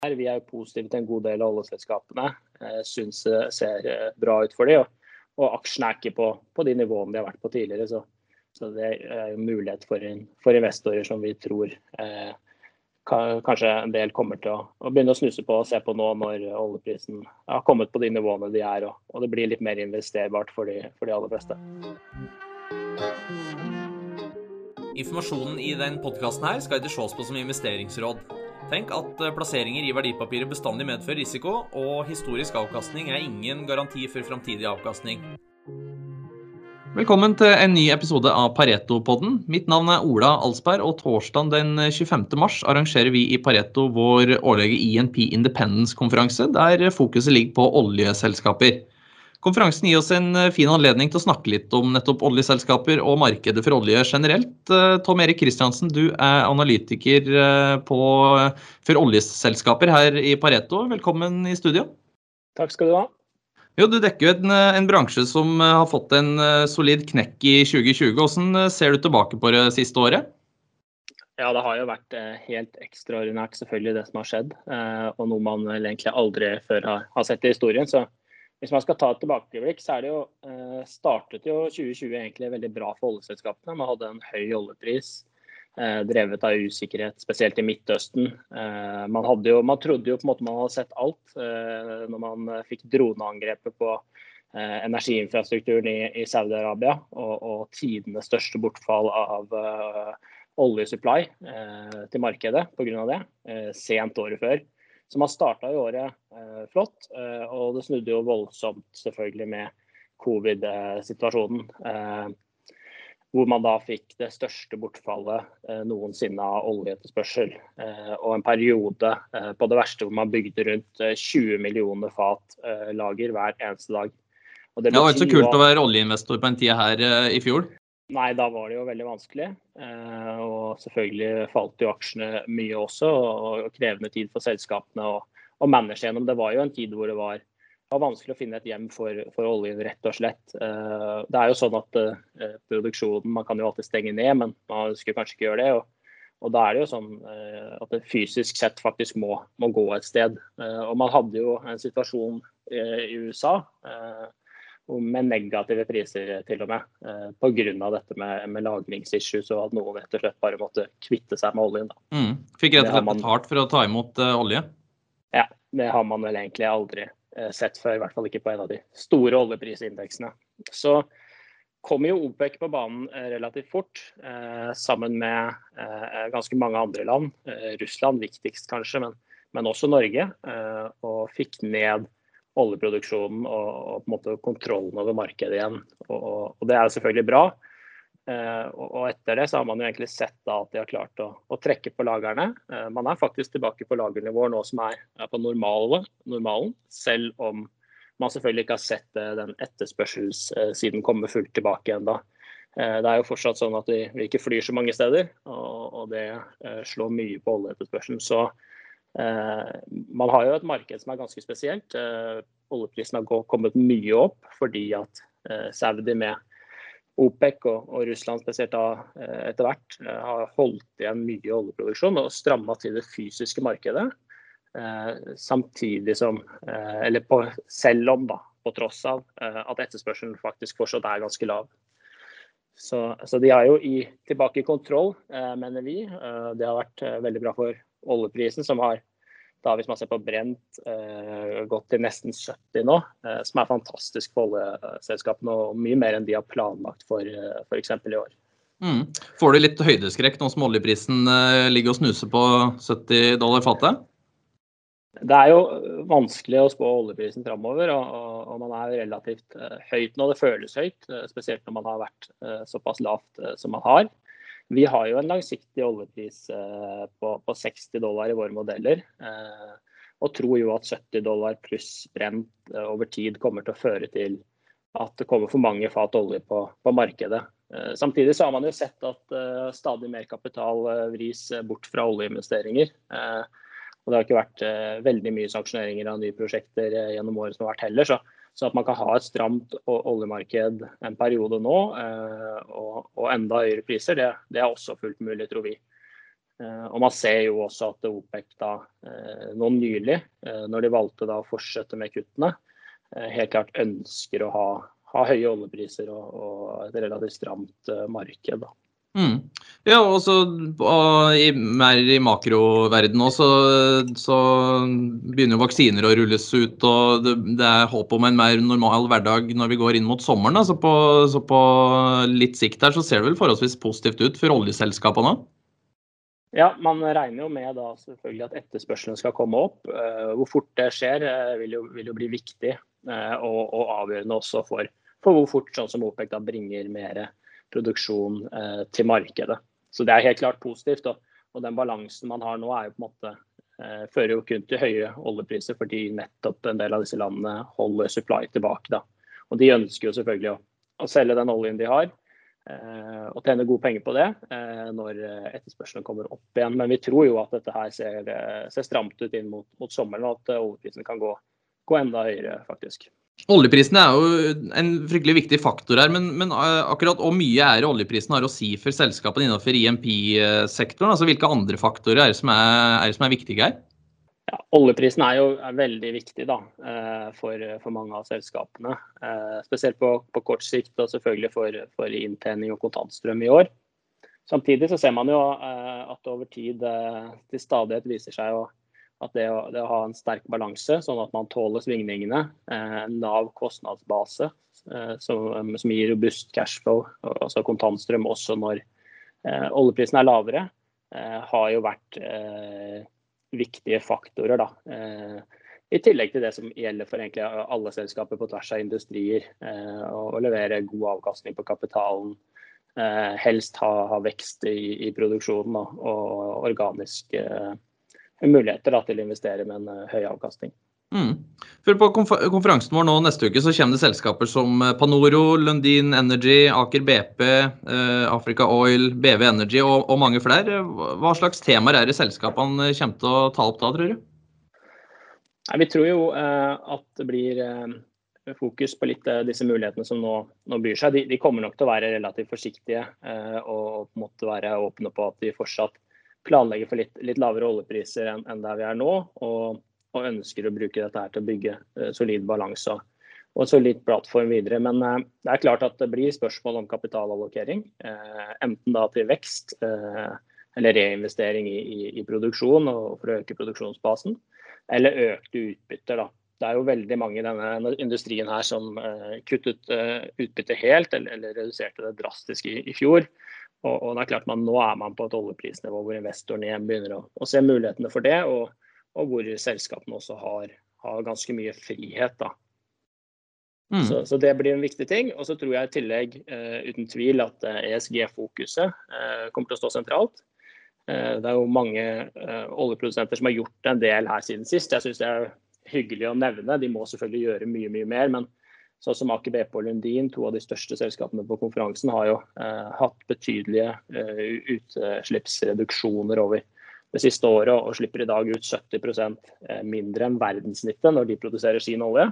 Vi jo positive til en god del av oljeselskapene. Synes det ser bra ut for dem, og aksjene ikke på de nivåene de har vært på tidligere. Så det jo en mulighet for investorer som vi tror kanskje en del kommer til å begynne å snuse på og se på nå når oljeprisen har kommet på de nivåene de og det blir litt mer investerbart for de aller fleste. Informasjonen i den podcasten her skal ikke ses på som investeringsråd. Tenk at plasseringer i verdipapirer bestandig medfører risiko, og historisk avkastning ingen garanti for fremtidig avkastning. Velkommen til en ny episode av Pareto-podden. Mitt navn Ola Alsberg, og torsdag den 25. mars arrangerer vi i Pareto vår årlige INP Independence-konferanse, der fokuset ligger på oljeselskaper. Konferansen gir oss en fin anledning til å snakke litt om nettopp oljeselskaper og markedet for olje generelt. Tom Erik Kristiansen, du analytiker for oljeselskaper her i Pareto. Velkommen i studio. Takk skal du ha. Jo, du dekker jo en bransje som har fått en solid knekk i 2020. Hvordan ser du tilbake på det siste året? Ja, det har jo vært helt ekstraordinært selvfølgelig det som har skjedd, og noe man egentlig aldri før har sett i historien. Så hvis man skal ta et tilbakeblikk, så det jo, startet jo 2020 egentlig veldig bra for oljeselskapene. Man hadde en høy oljepris, drevet av usikkerhet, spesielt i Midtøsten. Man trodde jo på en måte man hadde sett alt når man fikk droneangrepet på energiinfrastrukturen i Saudi-Arabia, og tidenes største bortfall av oljesupply til markedet på grunn av det, sent året før. Så man startet jo året flott, og det snudde jo voldsomt selvfølgelig med covid-situasjonen, hvor man da fikk det største bortfallet noensinne av oljeetterspørsel, og en periode på det verste hvor man bygde rundt 20 millioner fat lager hver eneste dag. Og det var ikke så kult å være oljeinvestor på en tid her i fjor. Nei, da var det jo veldig vanskelig, og selvfølgelig falt jo aksjene mye også, og krevende tid for selskapene å manage gjennom. Det var jo en tid hvor det var vanskelig å finne et hjem for oljen, rett og slett. Det jo sånn at produksjonen, man kan jo alltid stenge ned, men man skulle kanskje ikke gjøre det, og da det jo sånn at det fysisk sett faktisk må gå et sted. Og man hadde jo en situasjon i USA, med negative priser til og med, på grunn av dette med lagringsissues, og at noen rett og slett bare måtte kvitte seg med oljen. Fikk rett og slett betalt for å ta imot olje? Ja, det har man vel egentlig aldri sett før, i hvert fall ikke på en av de store oljeprisindeksene. Så kom jo OPEC på banen relativt fort, sammen med ganske mange andre land, Russland viktigst kanskje, men også Norge, og fikk ned oljeproduksjonen og på en måte kontrollen over markedet igjen. Og det jo selvfølgelig bra. Og etter det så har man jo egentlig sett da at de har klart å trekke på lagerne. Man faktisk tilbake på lagernivåer nå som på normalen, selv om man selvfølgelig ikke har sett den etterspørselssiden komme fullt tilbake igjen da. Det jo fortsatt sånn at vi ikke flyr så mange steder, og det slår mye på oljeetterspørselen. Så man har jo et marked som ganske spesielt. Oljeprisen har kommet mye opp fordi at Saudi med OPEC og Russland spesielt etter hvert har holdt igjen mye oljeproduksjon og strammet til det fysiske markedet, samtidig som, selv om da, på tross av at etterspørselen faktisk fortsatt ganske lav. Så de har jo tilbake i kontroll, mener vi. Det har vært veldig bra for oljeprisen, som har, da hvis man ser på Brent, gått til nesten 70 nå, som fantastisk for oljeselskapene, og mye mer enn de har planlagt for eksempel i år. Får du litt høydeskrekk nå som oljeprisen ligger og snuser på $70 fatet? Det jo vanskelig å spå oljeprisen fremover, og man relativt høyt nå. Det føles høyt, spesielt når man har vært såpass lavt som man har. Vi har jo en langsiktig oljepris på $60 i våre modeller, og tror jo at $70 pluss Brent over tid kommer til å føre til at det kommer for mange fat olje på markedet. Samtidig så har man jo sett at stadig mer kapital vris bort fra oljeinvesteringer, og det har ikke vært veldig mye sanksjoneringer av nye prosjekter gjennom året som har vært heller, så at man kan ha et stramt oljemarked en periode nå, og enda høyere priser, det også fullt mulig, tror vi. Og man ser jo også at OPEC da, nå nylig, når de valgte da å fortsette med kuttene, helt klart ønsker å ha høye oljepriser og et relativt stramt marked da. Ja, og så mer i makroverden også, så begynner jo vaksiner å rulles ut, og det er håp om en mer normal hverdag når vi går inn mot sommeren. Da. Så på litt sikt her så ser det vel forholdsvis positivt ut for oljeselskapene. Ja, man regner jo med da selvfølgelig at etterspørselen skal komme opp. Hvor fort det skjer vil jo bli viktig og avgjørende også for hvor fort sånn som OPEC da bringer mer produksjon til markedet. Så det er helt klart positivt, og den balansen man har nå er jo på en måte, fører jo kun til høye oljepriser, fordi nettopp en del av disse landene holder supply tilbake da. Og de ønsker jo selvfølgelig å selge den oljen de har, og tjene gode penger på det når etterspørselen kommer opp igjen. Men vi tror jo at dette her ser stramt ut inn mot sommeren, og at oljeprisen kan gå enda høyere faktisk. Oljeprisene er jo en fryktelig viktig faktor her, men akkurat hvor mye oljeprisen har å si for selskapene innenfor INP-sektoren? Altså hvilke andre faktorer er det som er viktige her? Ja, oljeprisen er jo veldig viktig da, for mange av selskapene, spesielt på kort sikt og selvfølgelig for inntjening og kontantstrøm i år. Samtidig så ser man jo at over tid til stadighet viser seg at det å ha en sterk balanse, sånn at man tåler svingningene, en lav kostnadsbase som gir robust cashflow, altså kontantstrøm også når oljeprisen er lavere, har jo vært viktige faktorer da. I tillegg til det som gjelder for egentlig alle selskaper på tvers av industrier, å levere god avkastning på kapitalen, helst ha vekst i produksjonen da, og organisk muligheter da, til å investere med en høy avkastning. For på konferansen vår nå neste uke så kommer det selskaper som Panoro, Lundin Energy, Aker BP, Africa Oil, BW Energy og mange flere. Hva slags temaer det selskapene kommer til å ta opp da, tror du? Vi tror jo at det blir fokus på litt disse mulighetene som nå byr seg. De kommer nok til å være relativt forsiktige og på en måte være åpne på at de fortsatt planlegger for litt lavere oljepriser enn der vi er nå, og ønsker å bruke dette her til å bygge solid balanse og solid plattform videre. Men det er klart at det blir spørsmål om kapitalallokering, enten da til vekst eller reinvestering i produksjon og for å øke produksjonsbasen, eller økte utbytter da. Det er jo veldig mange i denne industrien her som kuttet utbytte helt eller reduserte det drastisk i fjor. Og det er klart nå er man på et oljeprisnivå hvor investoren igjen begynner å se mulighetene for det, og hvor selskapene også har ganske mye frihet da. Så det blir en viktig ting, og så tror jeg i tillegg uten tvil at ESG-fokuset kommer til å stå sentralt. Det er jo mange oljeprodusenter som har gjort en del her siden sist. Jeg synes det er hyggelig å nevne, de må selvfølgelig gjøre mye mer, men sånn som Aker BP og Lundin, to av de største selskapene på konferansen, har jo hatt betydelige utslippsreduksjoner over det siste året, og slipper i dag ut 70% mindre enn verdenssnittet når de produserer sin olje.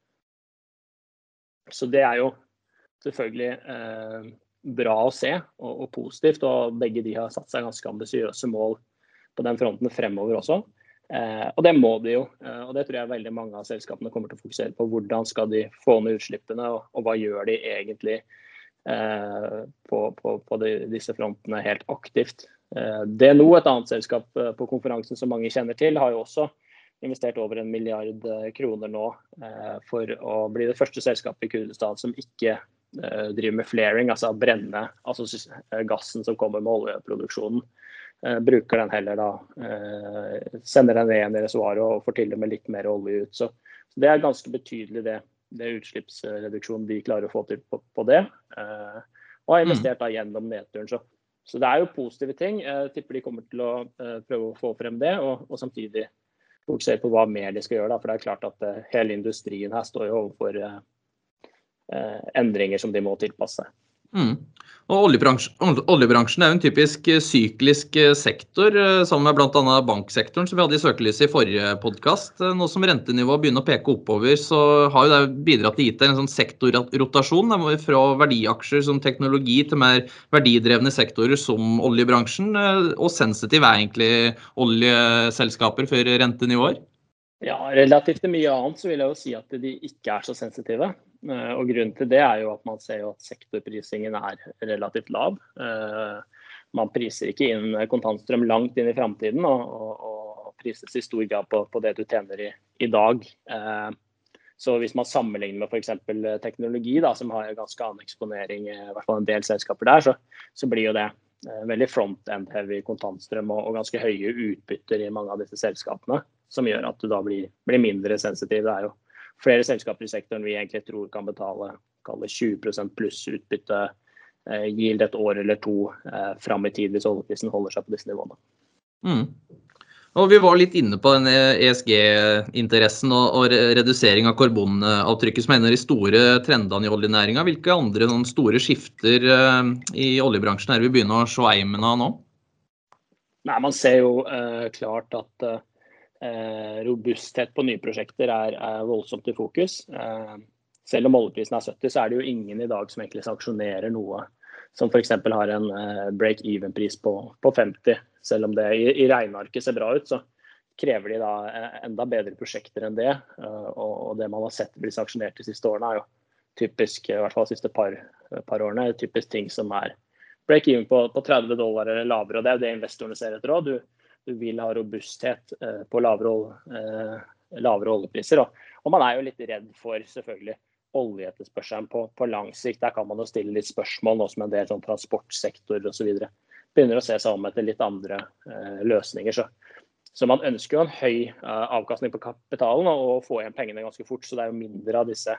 Så det er jo selvfølgelig bra å se og positivt, og begge de har satt seg ganske ambisiøse mål på den fronten fremover også. Og det må de jo, og det tror jeg veldig mange av selskapene kommer til å fokusere på. Hvordan skal de få ned utslippene, og hva gjør de egentlig på disse frontene helt aktivt. DNO, et annet selskap på konferansen som mange kjenner til, har jo også investert over 1 milliard kroner nå for å bli det første selskapet i Kurdistan som ikke driver med flaring, altså brenne, altså gassen som kommer med oljeproduksjonen. Bruker den heller da, sender den ned i reservoaret og får til og med litt mer olje ut. Så det er ganske betydelig det utslippsreduksjonen de klarer å få til på det, og har investert da gjennom nedturen. Så det er jo positive ting. Jeg tipper de kommer til å prøve å få frem det, og samtidig fokusere på hva mer de skal gjøre da, for det er klart at hele industrien her står jo overfor endringer som de må tilpasse. Mm. Og oljebransjen er jo en typisk syklisk sektor, sammen med blant annet banksektoren, som vi hadde i søkelyset i forrige podcast. Nå som rentenivået begynner å peke oppover, så har jo det bidratt til å gitt en sånn sektorrotasjon fra verdiaksjer som teknologi til mer verdidrevne sektorer som oljebransjen, og sensitiv er egentlig oljeselskaper for rentenivåer. Ja, relativt til mye annet så vil jeg jo si at de ikke er så sensitive. Og grunnen til det er jo at man ser jo at sektorprisingen er relativt lav. Man priser ikke inn kontantstrøm langt inn i fremtiden, og prises i stor grad på det du tjener i dag. Så hvis man sammenligner med for eksempel teknologi, da, som har ganske annen eksponering, i hvert fall en del selskaper der, så blir jo det veldig front-end-heavy kontantstrøm og ganske høye utbytter i mange av disse selskapene, som gjør at du da blir mindre sensitiv. Det er jo flere selskaper i sektoren vi egentlig tror kan betale 20% pluss utbytte, yield et år eller to frem i tid hvis oljeprisen holder seg på disse nivåene. Mm. Og vi var litt inne på den ESG-interessen og redusering av karbonavtrykket som er en av de store trendene i oljenæringen. Hvilke andre store skifter i oljebransjen er vi begynner å se eimen av nå? Nei, man ser jo klart at robusthet på nye prosjekter er voldsomt i fokus. Selv om oljeprisen er 70, så er det jo ingen i dag som egentlig sanksjonerer noe som for eksempel har en break-even-pris på 50. Selv om det i regnearket ser bra ut, så krever de da enda bedre prosjekter enn det. Og det man har sett bli sanksjonert de siste årene er jo typisk, i hvert fall de siste par årene, typisk ting som er break-even på $30 eller lavere. Og det er jo det investorene ser etter også. Du vil ha robusthet på lavere oljepriser. Og man er jo litt redd for selvfølgelig oljeetterspørselen på lang sikt. Der kan man jo stille litt spørsmål nå som en del sånn transportsektor og så videre begynner å se seg om etter litt andre løsninger. Så man ønsker jo en høy avkastning på kapitalen og få igjen pengene ganske fort. Så det er jo mindre av disse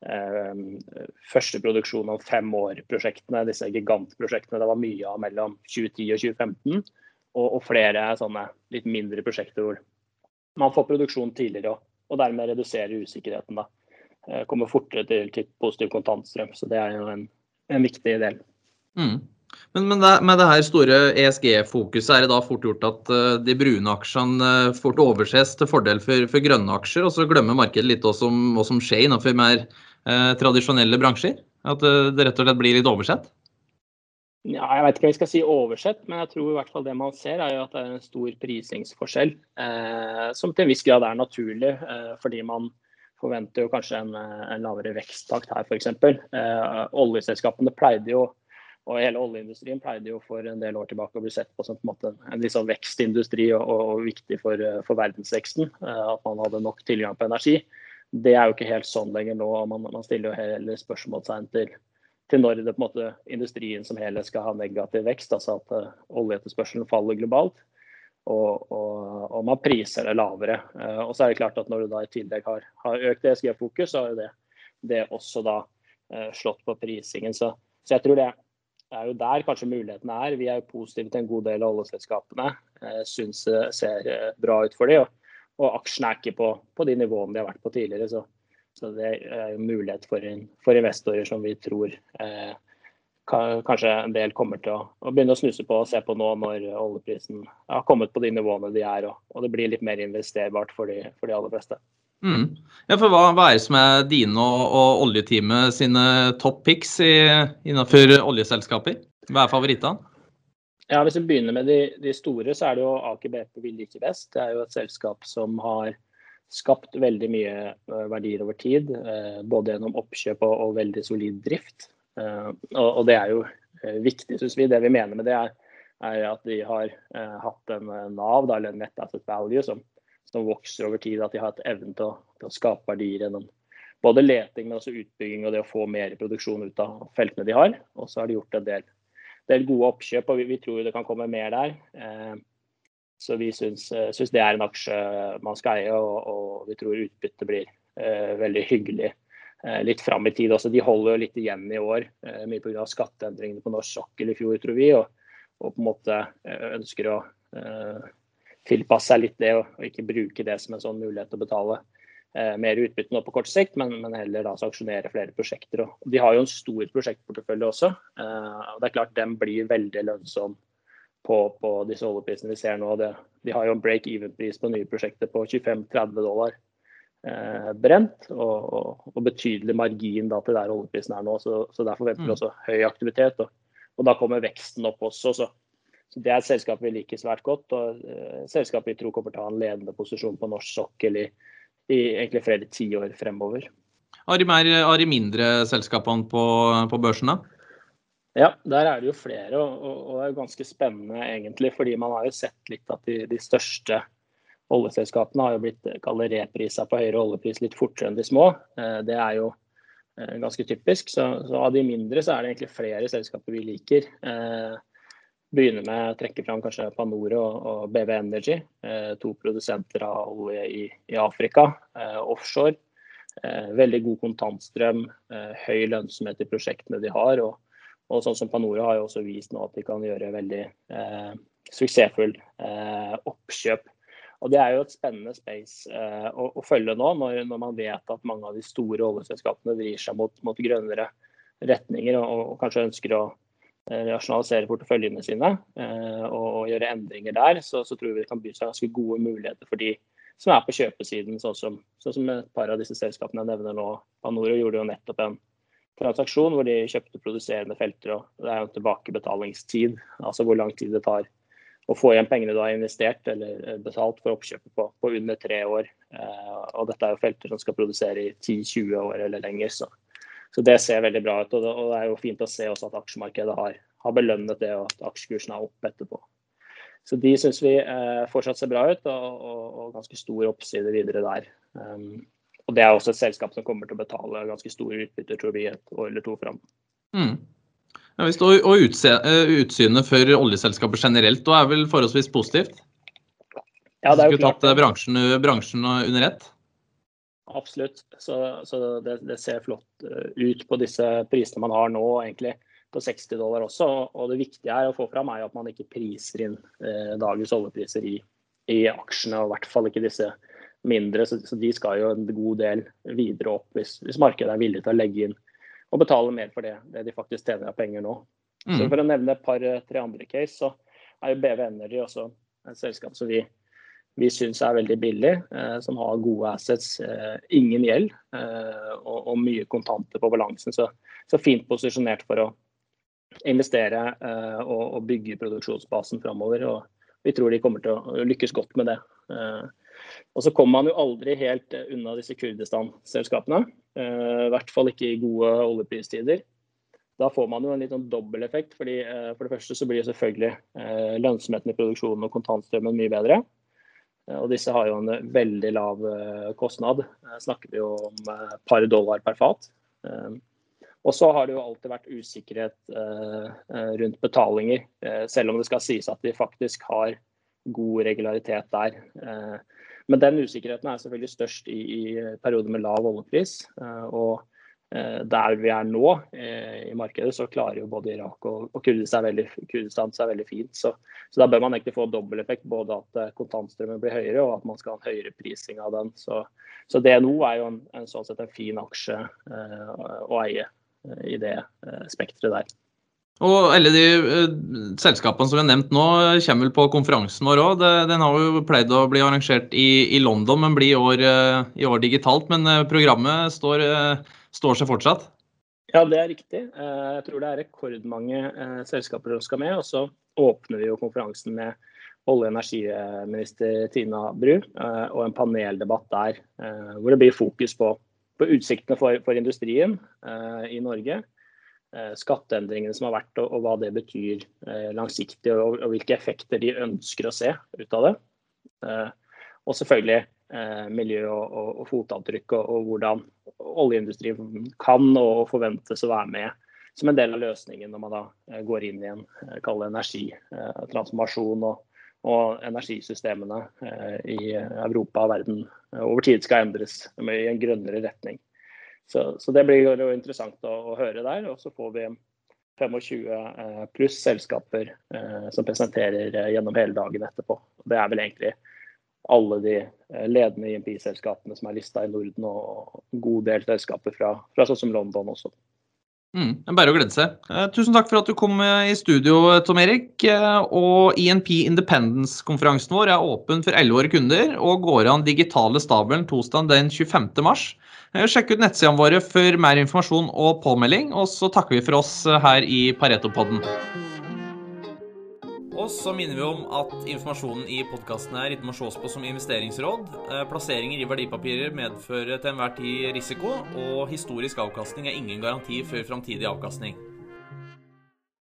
første produksjon om 5 år-prosjektene, disse gigantprosjektene det var mye av mellom 2010 og 2015, og flere sånne litt mindre prosjekter hvor man får produksjon tidligere og dermed reduserer usikkerheten da. Kommer fortere til positiv kontantstrøm, så det er jo en viktig del. Mm. Men med det her store ESG-fokuset er det da fort gjort at de brune aksjene fort overses til fordel for grønne aksjer, og så glemmer markedet litt hva som skjer innenfor mer tradisjonelle bransjer? At det rett og slett blir litt oversett? Ja, jeg vet ikke om vi skal si oversett, men jeg tror i hvert fall det man ser er jo at det er en stor prisingsforskjell, som til en viss grad er naturlig, fordi man forventer jo kanskje en lavere veksttakt her for eksempel. Oljeselskapene pleide jo, og hele oljeindustrien pleide jo for en del år tilbake å bli sett på som på en måte en liksom vekstindustri og viktig for verdensveksten, at man hadde nok tilgang på energi. Det er jo ikke helt sånn lenger nå, og man stiller jo heller spørsmålstegn til når det på en måte industrien som hele skal ha negativ vekst, altså at oljeetterspørselen faller globalt. Og man priser det lavere. Og så er det klart at når du da i tillegg har økt ESG-fokus, så har det også da slått på prisingen. Så jeg tror det er jo der kanskje muligheten er. Vi er jo positive til en god del av oljeselskapene. Synes det ser bra ut for dem, og aksjene er ikke på de nivåene de har vært på tidligere. Så det er jo mulighet for investorer som vi tror kanskje en del kommer til å begynne å snuse på og se på nå når oljeprisen har kommet på de nivåene de er, og det blir litt mer investerbart for de aller fleste. Mm. Ja, for hva er det som er dine og oljeteamet sine top picks innenfor oljeselskaper? Hva er favorittene? Ja, hvis vi begynner med de store, så er det jo Aker BP vi liker best. Det er jo et selskap som har skapt veldig mye verdier over tid, både gjennom oppkjøp og veldig solid drift. Og det er jo viktig, synes vi. Det vi mener med det er at de har hatt en NAV, eller en net asset value, som vokser over tid, at de har hatt evnen til å skape verdier gjennom både leting, men også utbygging og det å få mer produksjon ut av feltene de har. Og så har de gjort en del gode oppkjøp, og vi tror det kan komme mer der. Så vi synes det er en aksje man skal eie, og vi tror utbyttet blir veldig hyggelig litt frem i tid. Også, de holder jo litt igjen i år, mye på grunn av skatteendringene på norsk sokkel i fjor, tror vi, og på en måte ønsker å tilpasse seg litt det, og ikke bruke det som en sånn mulighet til å betale mer utbytte nå på kort sikt, men heller da sanksjonere flere prosjekter. Og de har jo en stor prosjektportefølje også. Og det klart den blir veldig lønnsom på disse oljeprisene vi ser nå. De har jo en break-even-pris på nye prosjekter på $25-30 brent, og betydelig margin da til der oljeprisen nå. Så der forventer vi også høy aktivitet, og da kommer veksten opp også. Så det et selskap vi liker svært godt, og selskap vi tror kommer til å ha en ledende posisjon på norsk sokkel i egentlig flere 10 år fremover. Har de mindre selskapene på børsen da? Ja, der det jo flere, og det jo ganske spennende egentlig, fordi man har jo sett litt at de største oljeselskapene har jo blitt repriset på høyere oljepris litt fortere enn de små. Det jo ganske typisk, så av de mindre så det egentlig flere selskaper vi liker. Begynner med å trekke fram kanskje Panoro og BW Energy, 2 produsenter av olje i Afrika, offshore. Veldig god kontantstrøm, høy lønnsomhet i prosjektene de har, og sånn som Panoro har jo også vist nå at de kan gjøre veldig suksessfull oppkjøp. Og det jo et spennende space å følge nå, når man vet at mange av de store oljeselskapene vrir seg mot grønnere retninger, og kanskje ønsker å rasjonalisere porteføljene sine og gjøre endringer der, så tror vi det kan by seg ganske gode muligheter for de som på kjøpesiden, sånn som et par av disse selskapene jeg nevner nå. Panoro gjorde jo nettopp en transaksjon hvor de kjøpte produserende felter, og det jo en tilbakebetalingstid, altså hvor lang tid det tar å få igjen pengene du har investert eller betalt for oppkjøpet på under 3 år. Og dette jo felter som skal produsere i 10-20 år eller lenger, så det ser veldig bra ut, og det jo fint å se også at aksjemarkedet har belønnet det, og at aksjekursen opp etterpå. Så de synes vi fortsatt ser bra ut, og ganske stor oppside videre der. Og det også et selskap som kommer til å betale ganske store utbytter, tror vi, 1 år eller 2 frem. Ja, visst, og utsynet for oljeselskaper generelt, da vel forholdsvis positivt? Ja, det jo klart. Tatt bransjen under ett? Absolutt, så det ser flott ut på disse prisene man har nå, egentlig på $60 også, og det viktige å få fram jo at man ikke priser inn dagens oljepriser i aksjene, og i hvert fall ikke disse mindre, så de skal jo en god del videre opp hvis markedet villig til å legge inn og betale mer for det de faktisk tjener av penger nå. Så for å nevne et par-tre andre case, så jo BW Energy også et selskap som vi synes veldig billig, som har gode assets, ingen gjeld og mye kontanter på balansen, så fint posisjonert for å investere og bygge produksjonsbasen fremover, og vi tror de kommer til å lykkes godt med det. Og så kommer man jo aldri helt unna disse Kurdistan-selskapene, i hvert fall ikke i gode oljepristider. Da får man jo en litt dobbel effekt, fordi for det første så blir selvfølgelig lønnsomheten i produksjonen og kontantstrømmen mye bedre. Og disse har jo en veldig lav kostnad, snakker vi jo om et par dollar per fat. Og så har det jo alltid vært usikkerhet rundt betalinger, selv om det skal sies at de faktisk har god regularitet der. Men den usikkerheten selvfølgelig størst i perioder med lav oljepris, og der vi nå i markedet, så klarer jo både Irak og Kurdistan seg veldig fint. Så da bør man egentlig få dobbel effekt, både at kontantstrømmen blir høyere, og at man skal ha en høyere prising av den. Så DNO jo sånn sett en fin aksje å eie i det spektret der. Og alle de selskapene som vi har nevnt nå kommer vel på konferansen vår også. Den har jo pleid å bli arrangert i London, men blir i år digitalt. Men programmet står seg fortsatt? Ja, det riktig. Jeg tror det rekordmange selskaper som skal med, og så åpner vi jo konferansen med olje- og energiminister Tina Bru, og en paneldebatt der, hvor det blir fokus på utsiktene for industrien i Norge, skatteendringene som har vært, og hva det betyr langsiktig, og hvilke effekter de ønsker å se ut av det. Og selvfølgelig miljø og fotavtrykk, og hvordan oljeindustrien kan og forventes å være med som en del av løsningen når man da går inn i en energitransformasjon, og energisystemene i Europa og verden over tid skal endres i en grønnere retning. Så det blir jo interessant å høre der, og så får vi 25 pluss selskaper som presenterer gjennom hele dagen etterpå. Det vel egentlig alle de ledende INP-selskapene som listet i Norden, og en god del selskaper fra sånn som London også. Bare å glede seg. Tusen takk for at du kom i studio, Tom Erik. Og INP Independence-konferansen vår åpen for 11-årige kunder og går an digitale stabelen torsdag den 25. mars. Sjekk ut nettsidene våre for mer informasjon og påmelding, og så takker vi for oss her i Pareto-podden. Og så minner vi om at informasjonen i podcasten her ikke må ses på som investeringsråd. Plasseringer i verdipapirer medfører til enhver tid risiko, og historisk avkastning ingen garanti for fremtidig avkastning.